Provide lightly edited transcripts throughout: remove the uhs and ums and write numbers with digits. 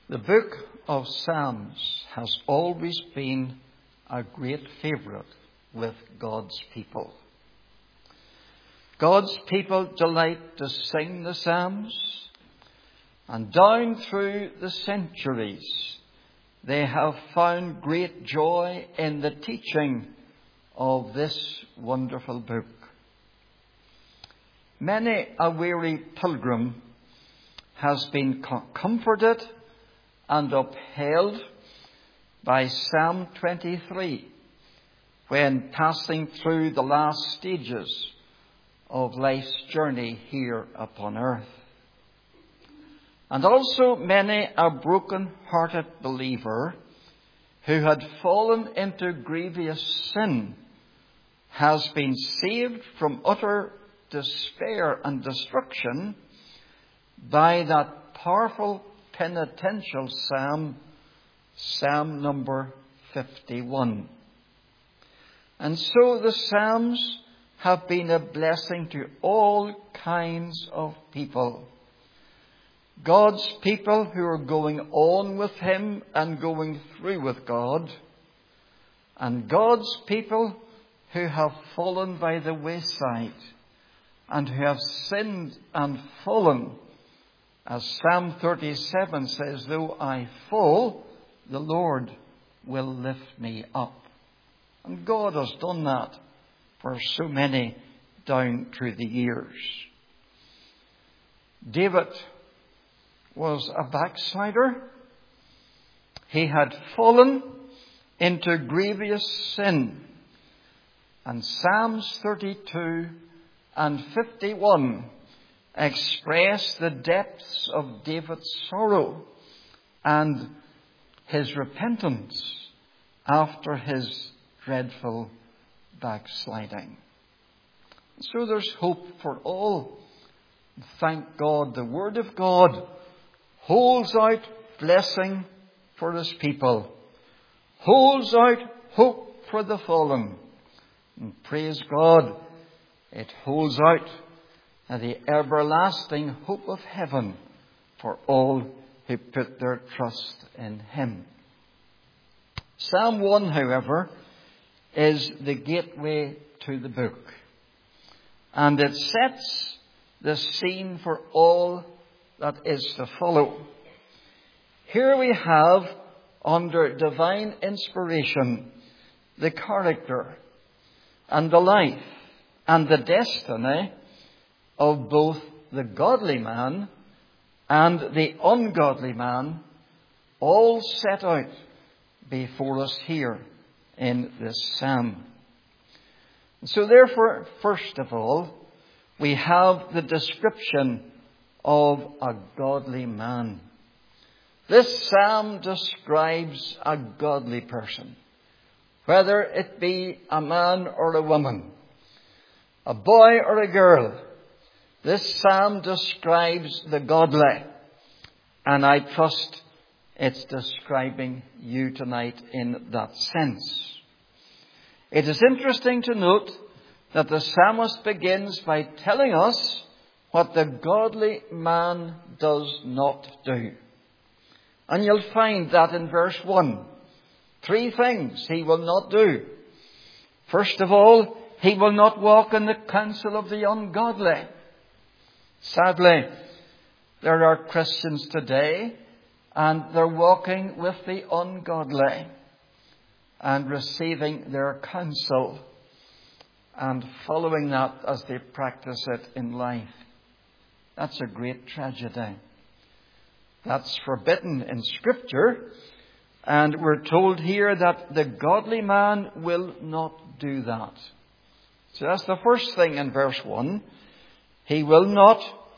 The book of Psalms has always been a great favourite with God's people. God's people delight to sing the Psalms, and down through the centuries they have found great joy in the teaching of this wonderful book. Many a weary pilgrim has been comforted and upheld by Psalm 23 when passing through the last stages of life's journey here upon earth. And also many a broken-hearted believer who had fallen into grievous sin has been saved from utter despair and destruction by that powerful penitential psalm, Psalm number 51. And so the Psalms have been a blessing to all kinds of people. God's people who are going on with Him and going through with God, and God's people who have fallen by the wayside and who have sinned and fallen. As Psalm 37 says, though I fall, the Lord will lift me up. And God has done that for so many down through the years. David was a backslider. He had fallen into grievous sin. And Psalms 32 and 51 express the depths of David's sorrow and his repentance after his dreadful backsliding. So there's hope for all. Thank God, the Word of God holds out blessing for His people, holds out hope for the fallen. And praise God, it holds out the everlasting hope of heaven for all who put their trust in Him. Psalm 1, however, is the gateway to the book, and it sets the scene for all that is to follow. Here we have, under divine inspiration, the character and the life and the destiny of both the godly man and the ungodly man, all set out before us here in this psalm. So therefore, first of all, we have the description of a godly man. This psalm describes a godly person, whether it be a man or a woman, a boy or a girl. This psalm describes the godly, and I trust it's describing you tonight in that sense. It is interesting to note that the psalmist begins by telling us what the godly man does not do. And you'll find that in verse 1. 3 things he will not do. First of all, he will not walk in the counsel of the ungodly. Sadly, there are Christians today, and they're walking with the ungodly and receiving their counsel and following that as they practice it in life. That's a great tragedy. That's forbidden in Scripture, and we're told here that the godly man will not do that. So that's the first thing in verse 1. He will not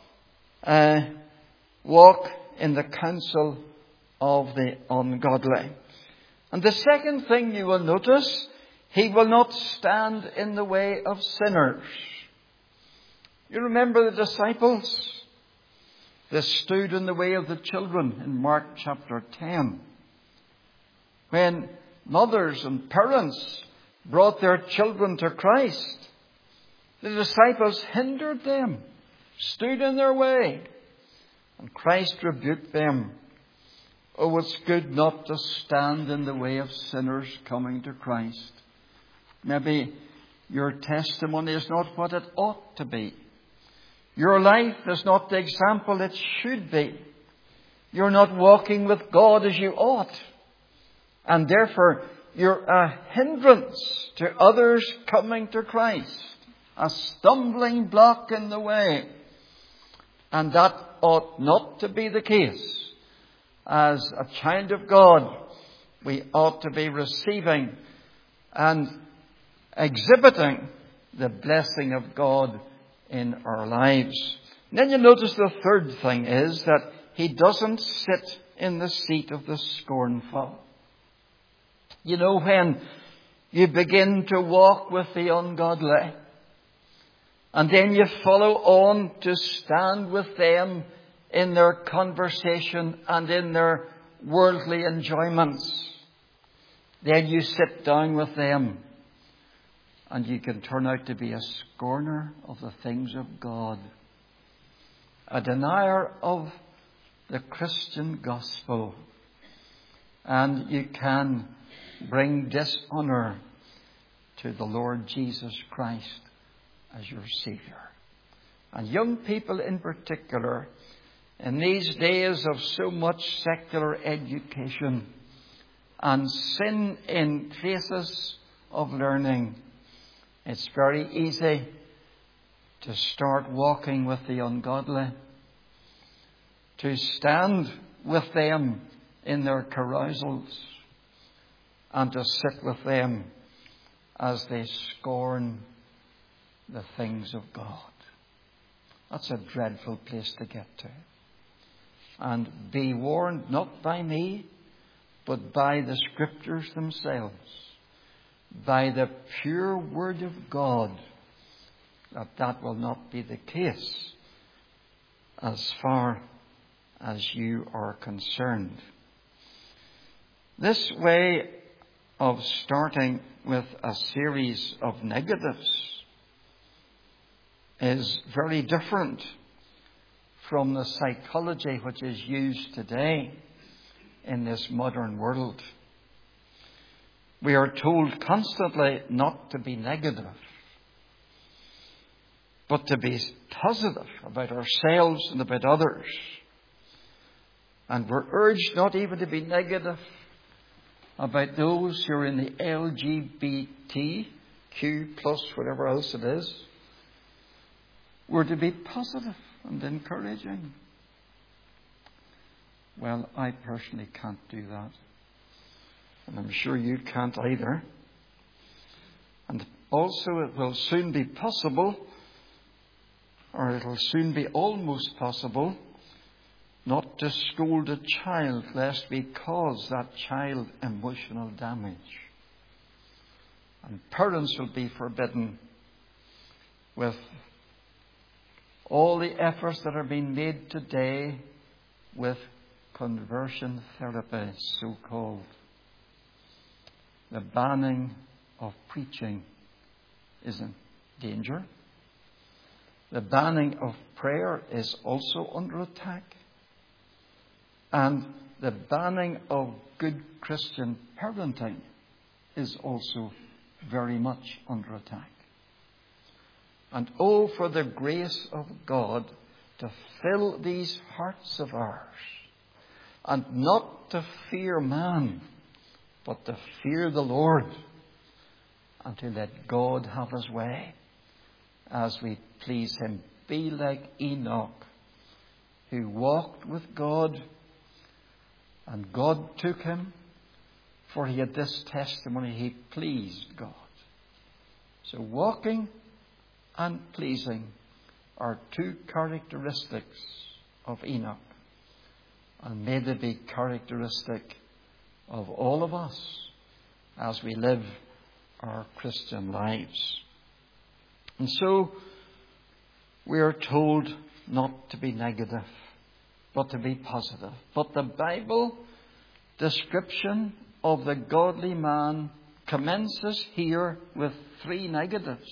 walk in the counsel of the ungodly. And the second thing you will notice, he will not stand in the way of sinners. You remember the disciples? They stood in the way of the children in Mark chapter 10. When mothers and parents brought their children to Christ, the disciples hindered them, stood in their way, and Christ rebuked them. Oh, it's good not to stand in the way of sinners coming to Christ. Maybe your testimony is not what it ought to be. Your life is not the example it should be. You're not walking with God as you ought. And therefore, you're a hindrance to others coming to Christ. A stumbling block in the way. And that ought not to be the case. As a child of God, we ought to be receiving and exhibiting the blessing of God in our lives. And then you notice the third thing is that he doesn't sit in the seat of the scornful. You know, when you begin to walk with the ungodly, and then you follow on to stand with them in their conversation and in their worldly enjoyments, then you sit down with them and you can turn out to be a scorner of the things of God, a denier of the Christian gospel, and you can bring dishonour to the Lord Jesus Christ as your Saviour. And young people in particular, in these days of so much secular education and sin in places of learning, it's very easy to start walking with the ungodly, to stand with them in their carousals, and to sit with them as they scorn the things of God. That's a dreadful place to get to. And be warned, not by me, but by the Scriptures themselves, by the pure Word of God, that will not be the case as far as you are concerned. This way of starting with a series of negatives is very different from the psychology which is used today in this modern world. We are told constantly not to be negative, but to be positive about ourselves and about others. And we're urged not even to be negative about those who are in the LGBTQ plus whatever else it is. We're to be positive and encouraging. Well, I personally can't do that. And I'm sure you can't either. And also it will soon be possible, or it'll soon be almost possible, not to scold a child lest we cause that child emotional damage. And parents will be forbidden, with all the efforts that are being made today with conversion therapy, so-called. The banning of preaching is in danger. The banning of prayer is also under attack. And the banning of good Christian parenting is also very much under attack. And oh, for the grace of God to fill these hearts of ours, and not to fear man, but to fear the Lord, and to let God have His way as we please Him. Be like Enoch, who walked with God, and God took him, for he had this testimony: he pleased God. So walking and pleasing are two characteristics of Enoch, and may they be characteristic of all of us as we live our Christian lives. And so we are told not to be negative, but to be positive. But the Bible description of the godly man commences here with three negatives.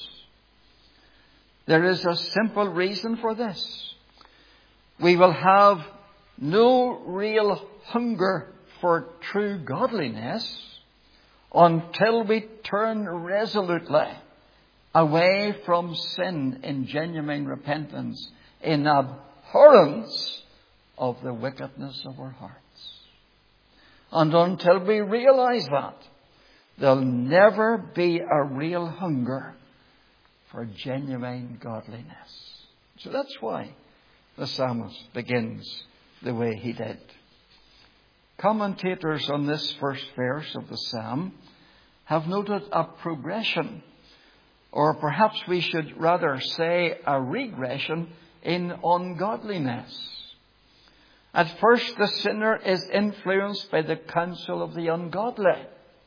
There is a simple reason for this. We will have no real hunger for true godliness until we turn resolutely away from sin in genuine repentance, in abhorrence of the wickedness of our hearts. And until we realize that, there'll never be a real hunger for genuine godliness. So that's why the psalmist begins the way he did. Commentators on this first verse of the psalm have noted a progression, or perhaps we should rather say a regression, in ungodliness. At first, the sinner is influenced by the counsel of the ungodly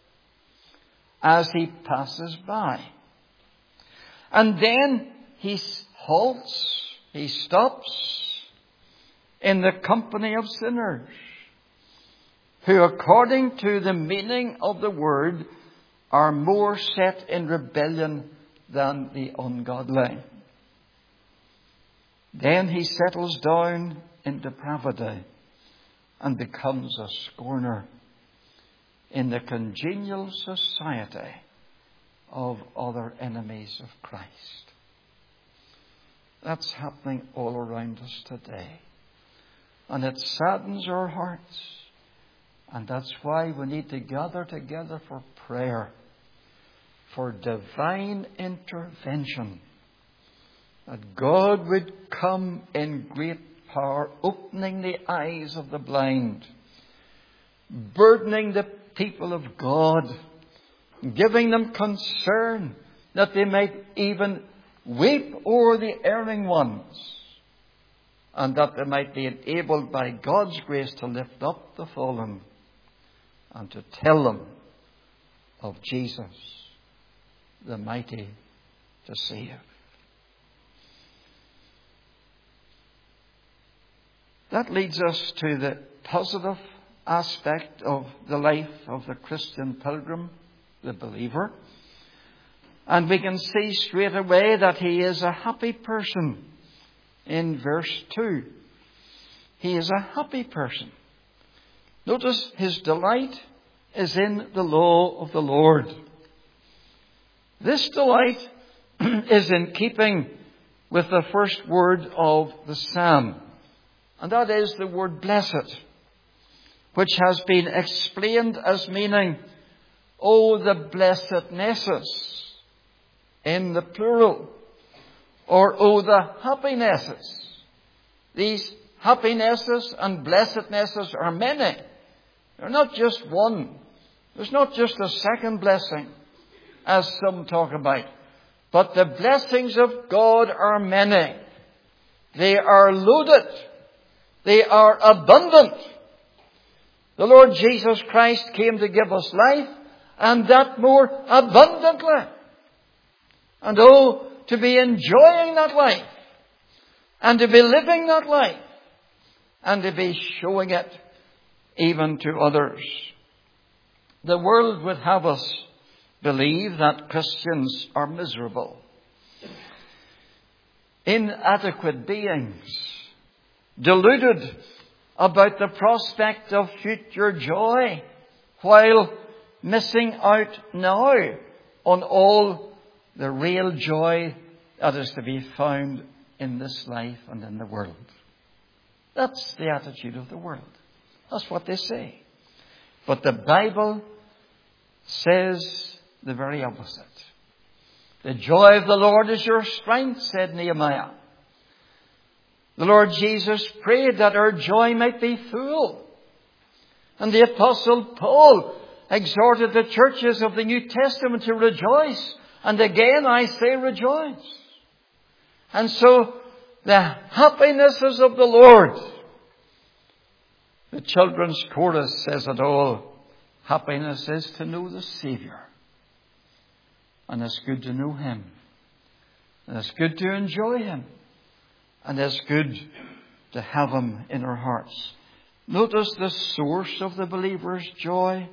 as he passes by. And then he halts, he stops in the company of sinners who, according to the meaning of the word, are more set in rebellion than the ungodly. Then he settles down in depravity and becomes a scorner in the congenial society of other enemies of Christ. That's happening all around us today. And it saddens our hearts. And that's why we need to gather together for prayer, for divine intervention, that God would come in great power, opening the eyes of the blind, burdening the people of God, giving them concern that they might even weep over the erring ones, and that they might be enabled by God's grace to lift up the fallen and to tell them of Jesus, the mighty to save. That leads us to the positive aspect of the life of the Christian pilgrim, the believer. And we can see straight away that he is a happy person in verse 2. He is a happy person. Notice his delight is in the law of the Lord. This delight is in keeping with the first word of the psalm, and that is the word blessed, which has been explained as meaning, oh, the blessednesses in the plural, or oh, the happinesses. These happinesses and blessednesses are many. They're not just one. There's not just a second blessing, as some talk about. But the blessings of God are many. They are loaded. They are abundant. The Lord Jesus Christ came to give us life, and that more abundantly. And oh, to be enjoying that life, and to be living that life, and to be showing it even to others. The world would have us believe that Christians are miserable, inadequate beings, deluded about the prospect of future joy, while missing out now on all the real joy that is to be found in this life and in the world. That's the attitude of the world. That's what they say. But the Bible says the very opposite. The joy of the Lord is your strength, said Nehemiah. The Lord Jesus prayed that our joy might be full. And the Apostle Paul exhorted the churches of the New Testament to rejoice. And again I say rejoice. And so the happinesses of the Lord. The children's chorus says it all. Happiness is to know the Saviour. And it's good to know Him. And it's good to enjoy Him. And it's good to have Him in our hearts. Notice the source of the believer's joy.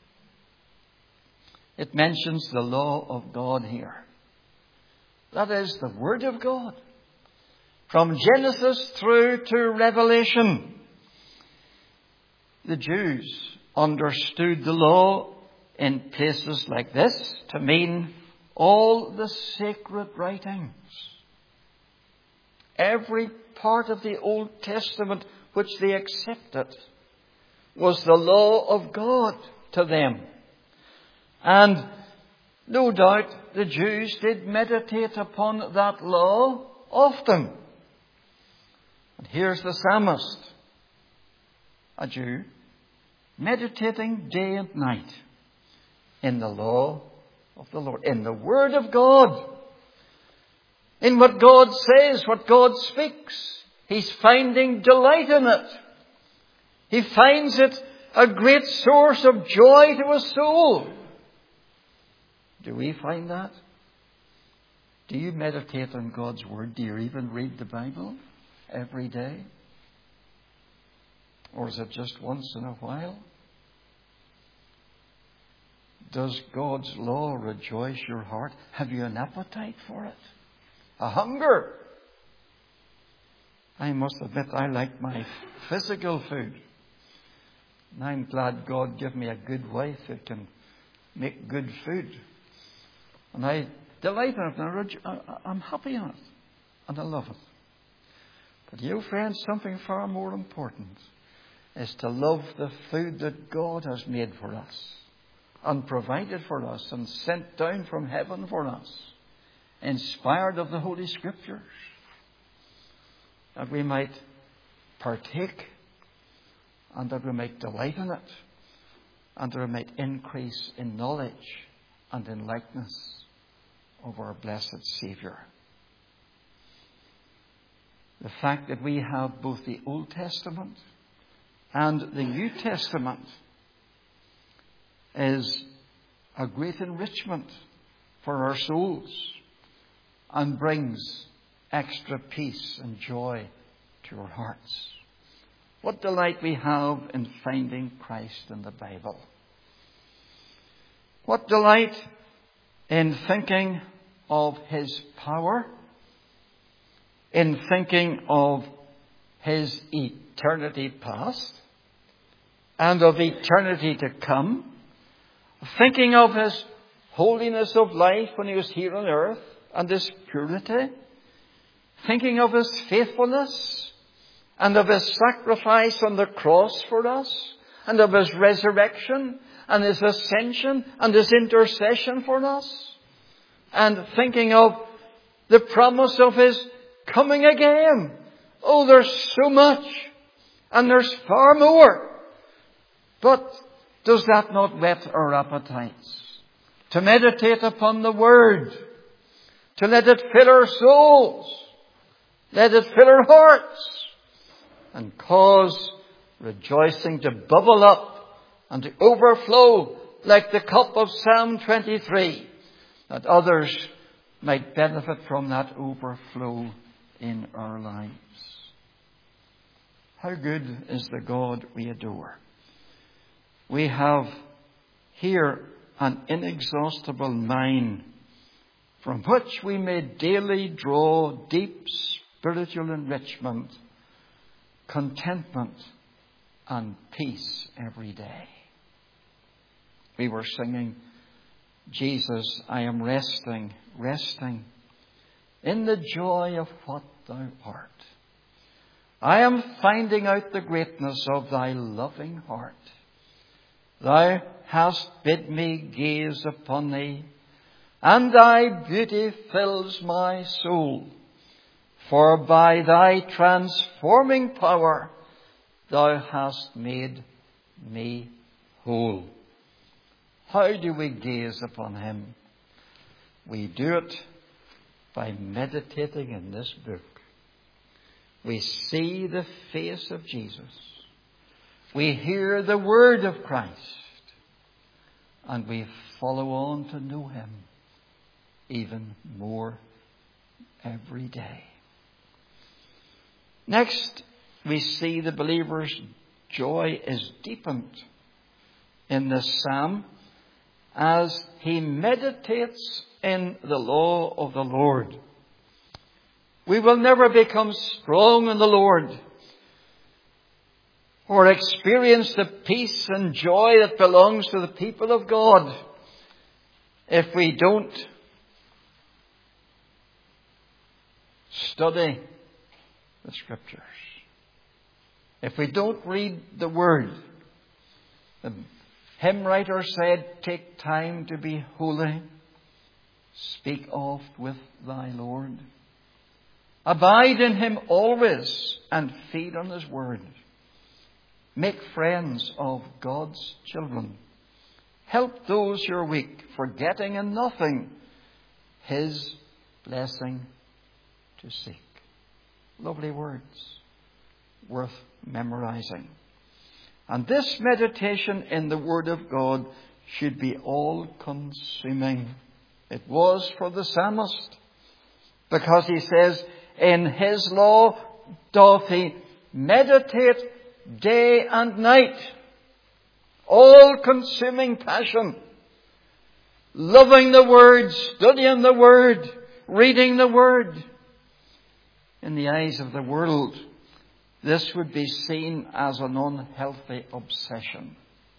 It mentions the law of God here. That is the Word of God. From Genesis through to Revelation. the Jews understood the law in places like this to mean all the sacred writings. Every part of the Old Testament which they accepted was the law of God to them. And no doubt the Jews did meditate upon that law often. And here's the psalmist, a Jew, meditating day and night in the law of the Lord, in the Word of God, in what God says, what God speaks. He's finding delight in it. He finds it a great source of joy to his soul. Do we find that? Do you meditate on God's Word? Do you even read the Bible every day? Or is it just once in a while? Does God's law rejoice your heart? Have you an appetite for it? A hunger? I must admit I like my physical food. And I'm glad God gave me a good wife who can make good food. And I delight in it. And I'm happy in it. And I love it. But you friends, something far more important is to love the food that God has made for us and provided for us and sent down from heaven for us, inspired of the Holy Scriptures, that we might partake and that we might delight in it and that we might increase in knowledge and in likeness of our blessed Saviour. The fact that we have both the Old Testament and the New Testament is a great enrichment for our souls and brings extra peace and joy to our hearts. What delight we have in finding Christ in the Bible. What delight in thinking of His power, in thinking of His eternity past and of eternity to come, thinking of His holiness of life when He was here on earth and His purity, thinking of His faithfulness and of His sacrifice on the cross for us and of His resurrection and His ascension and His intercession for us, and thinking of the promise of His coming again. Oh, there's so much and there's far more. But does that not whet our appetites? To meditate upon the Word, to let it fill our souls, let it fill our hearts, and cause rejoicing to bubble up and to overflow like the cup of Psalm 23, that others might benefit from that overflow in our lives. How good is the God we adore? We have here an inexhaustible mine from which we may daily draw deep spiritual enrichment, contentment, and peace every day. We were singing, Jesus, I am resting in the joy of what Thou art. I am finding out the greatness of Thy loving heart. Thou hast bid me gaze upon Thee, and Thy beauty fills my soul. For by Thy transforming power, Thou hast made me whole. How do we gaze upon Him? We do it by meditating in this book. We see the face of Jesus. We hear the word of Christ. And we follow on to know Him even more every day. Next, we see the believer's joy is deepened in this psalm as he meditates in the law of the Lord. We will never become strong in the Lord or experience the peace and joy that belongs to the people of God if we don't study the Scriptures. If we don't read the Word. The hymn writer said, "Take time to be holy. Speak oft with thy Lord. Abide in Him always and feed on His Word. Make friends of God's children. Help those who are weak, forgetting in nothing His blessing to seek." Lovely words, worth memorizing. And this meditation in the Word of God should be all-consuming. It was for the psalmist, because he says, "In His law doth he meditate day and night." All-consuming passion. Loving the Word, studying the Word, reading the Word. In the eyes of the world, this would be seen as an unhealthy obsession.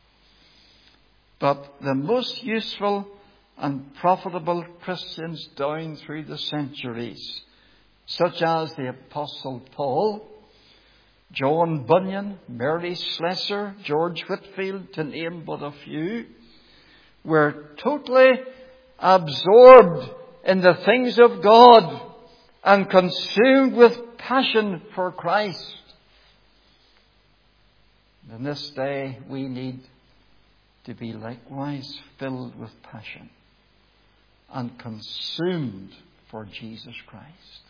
But the most useful and profitable Christians down through the centuries, such as the Apostle Paul, John Bunyan, Mary Slessor, George Whitefield, to name but a few, were totally absorbed in the things of God and consumed with passion for Christ. In this day, we need to be likewise filled with passion and consumed for Jesus Christ.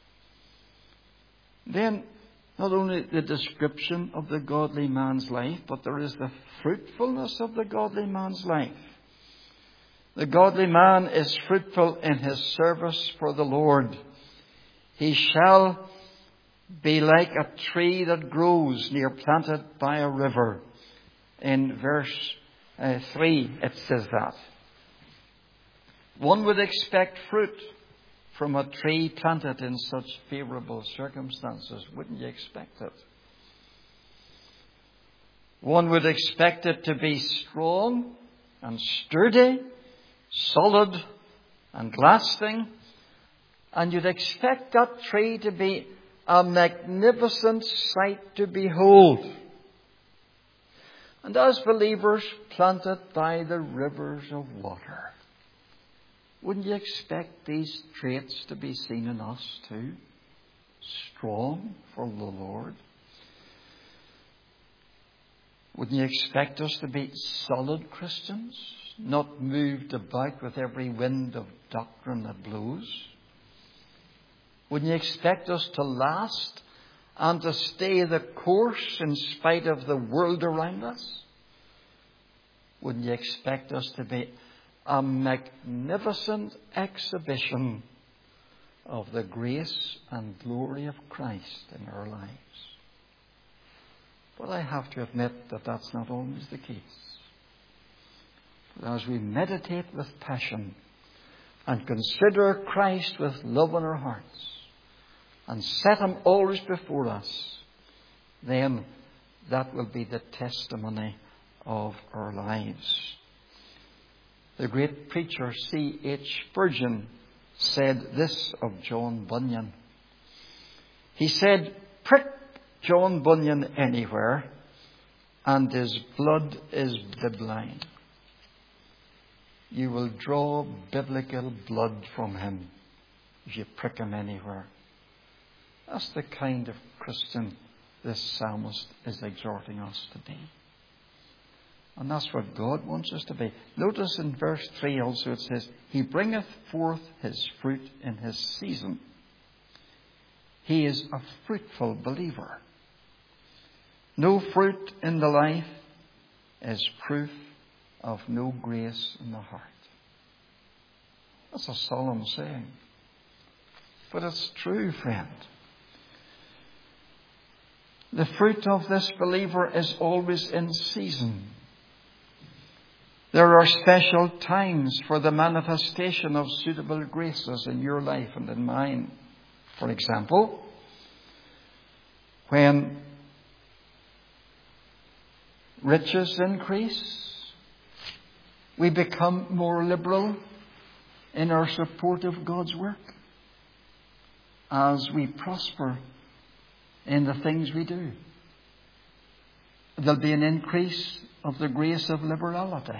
Then, not only the description of the godly man's life, but there is the fruitfulness of the godly man's life. The godly man is fruitful in his service for the Lord. He shall be like a tree that grows near planted by a river. In verse 3 it says that. One would expect fruit from a tree planted in such favourable circumstances. Wouldn't you expect it? One would expect it to be strong and sturdy, solid and lasting. And you'd expect that tree to be a magnificent sight to behold. And as believers planted by the rivers of water, wouldn't you expect these traits to be seen in us too? Strong for the Lord. Wouldn't you expect us to be solid Christians, not moved about with every wind of doctrine that blows? Wouldn't you expect us to last and to stay the course in spite of the world around us? Wouldn't you expect us to be a magnificent exhibition of the grace and glory of Christ in our lives? But I have to admit that that's not always the case. But as we meditate with passion and consider Christ with love in our hearts and set Him always before us, then that will be the testimony of our lives. The great preacher C.H. Spurgeon said this of John Bunyan. He said, "Prick John Bunyan anywhere, and his blood is bibline. You will draw biblical blood from him if you prick him anywhere." That's the kind of Christian this psalmist is exhorting us to be. And that's what God wants us to be. Notice in verse 3 also it says, "He bringeth forth his fruit in his season." He is a fruitful believer. No fruit in the life is proof of no grace in the heart. That's a solemn saying. But it's true, friend. The fruit of this believer is always in season. There are special times for the manifestation of suitable graces in your life and in mine. For example, when riches increase. We become more liberal in our support of God's work as we prosper in the things we do. There'll be an increase of the grace of liberality.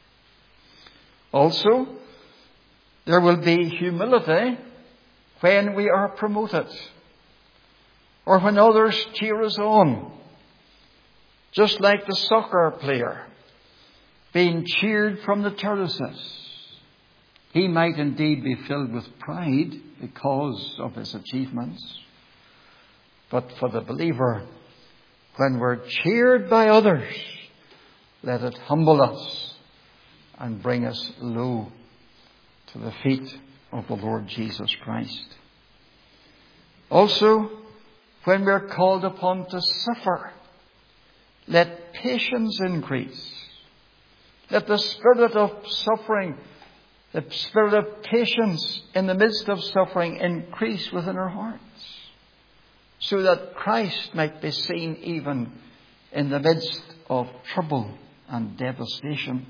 Also, there will be humility when we are promoted or when others cheer us on. Just like the soccer player being cheered from the terraces. He might indeed be filled with pride because of his achievements. But for the believer, when we're cheered by others, let it humble us and bring us low to the feet of the Lord Jesus Christ. Also, when we're called upon to suffer, let patience increase. Let the spirit of suffering, the spirit of patience in the midst of suffering increase within our hearts, so that Christ might be seen even in the midst of trouble and devastation,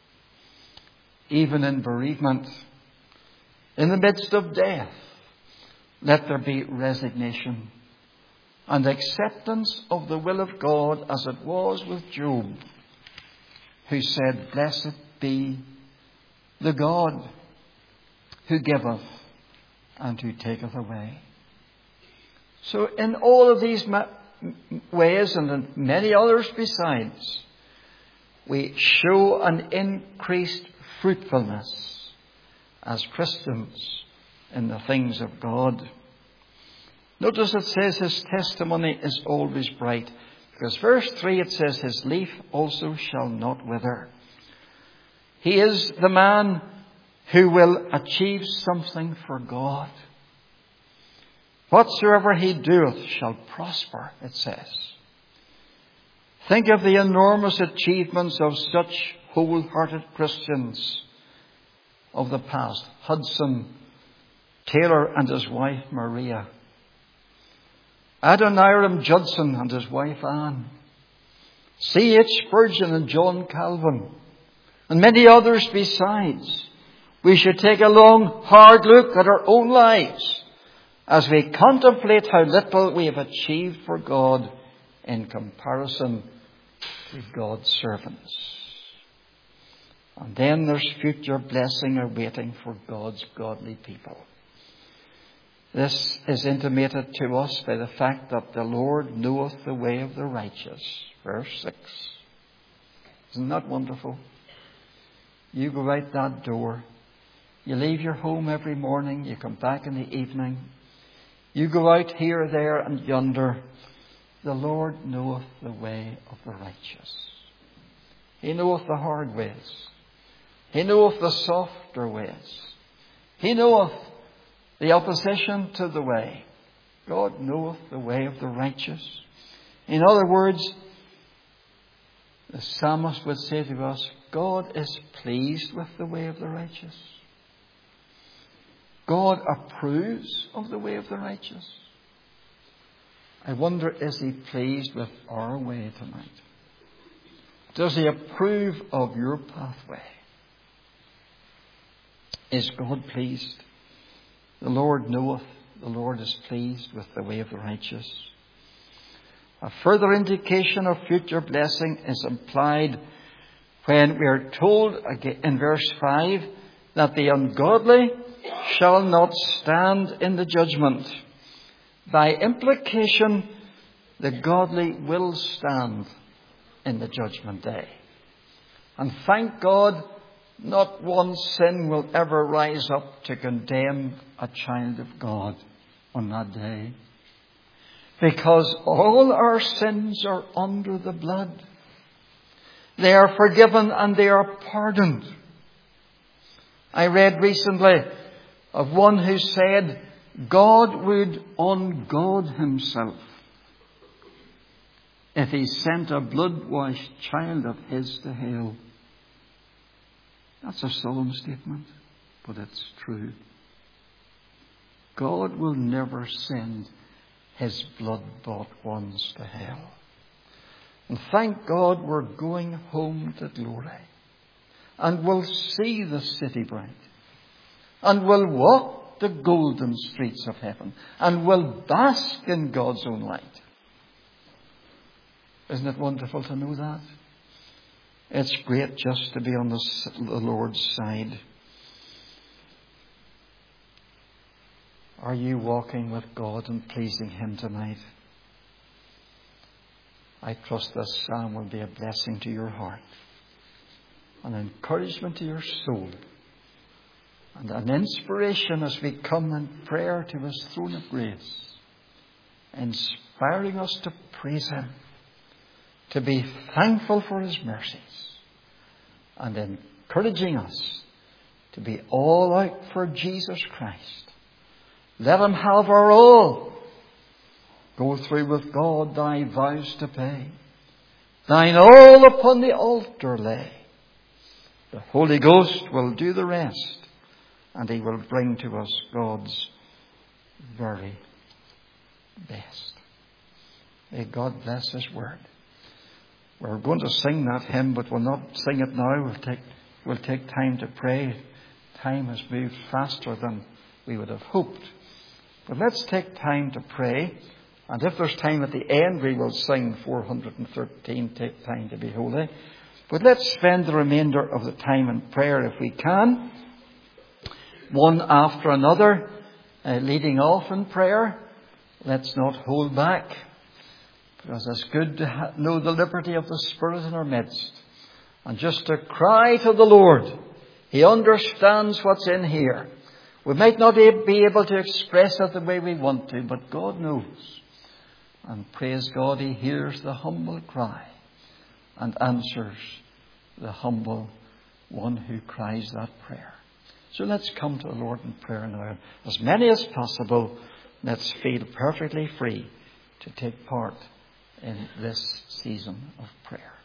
even in bereavement, in the midst of death. Let there be resignation and acceptance of the will of God, as it was with Job, who said, "Blessed be the God who giveth and who taketh away." So in all of these ways, and in many others besides, we show an increased fruitfulness as Christians in the things of God. Notice it says his testimony is always bright. Because verse 3, it says, his leaf also shall not wither. He is the man who will achieve something for God. Whatsoever he doeth shall prosper, it says. Think of the enormous achievements of such wholehearted Christians of the past. Hudson Taylor and his wife Maria. Adoniram Judson and his wife Anne. C.H. Spurgeon and John Calvin. And many others besides. We should take a long, hard look at our own lives as we contemplate how little we have achieved for God in comparison to God's servants. And then there's future blessing awaiting for God's godly people. This is intimated to us by the fact that the Lord knoweth the way of the righteous. Verse 6. Isn't that wonderful? You go out that door. You leave your home every morning. You come back in the evening. You go out here, there, and yonder. The Lord knoweth the way of the righteous. He knoweth the hard ways. He knoweth the softer ways. He knoweth the opposition to the way. God knoweth the way of the righteous. In other words, the psalmist would say to us, God is pleased with the way of the righteous. God approves of the way of the righteous. I wonder, is he pleased with our way tonight? Does he approve of your pathway? Is God pleased? The Lord knoweth, the Lord is pleased with the way of the righteous. A further indication of future blessing is implied when we are told in verse 5 that the ungodly shall not stand in the judgment. By implication, the godly will stand in the judgment day. And thank God, not one sin will ever rise up to condemn a child of God on that day. Because all our sins are under the blood. They are forgiven and they are pardoned. I read recently of one who said, God would ungod himself if he sent a blood-washed child of his to hell. That's a solemn statement, but it's true. God will never send his blood-bought ones to hell. And thank God we're going home to glory. And we'll see the city bright. And we'll walk the golden streets of heaven. And we'll bask in God's own light. Isn't it wonderful to know that? It's great just to be on the Lord's side. Are you walking with God and pleasing Him tonight? I trust this psalm will be a blessing to your heart, an encouragement to your soul, and an inspiration as we come in prayer to His throne of grace, inspiring us to praise Him, to be thankful for His mercies, and encouraging us to be all out for Jesus Christ. Let Him have our all. Go through with God thy vows to pay. Thine all upon the altar lay. The Holy Ghost will do the rest, and He will bring to us God's very best. May God bless His word. We're going to sing that hymn, but we'll not sing it now. We'll take time to pray. Time has moved faster than we would have hoped. But let's take time to pray. And if there's time at the end, we will sing 413, Take Time to Be Holy. But let's spend the remainder of the time in prayer if we can. One after another, leading off in prayer. Let's not hold back. Because it's good to know the liberty of the Spirit in our midst. And just to cry to the Lord. He understands what's in here. We might not be able to express it the way we want to, but God knows. And praise God, He hears the humble cry and answers the humble one who cries that prayer. So let's come to the Lord in prayer now. As many as possible, let's feel perfectly free to take part in this season of prayer.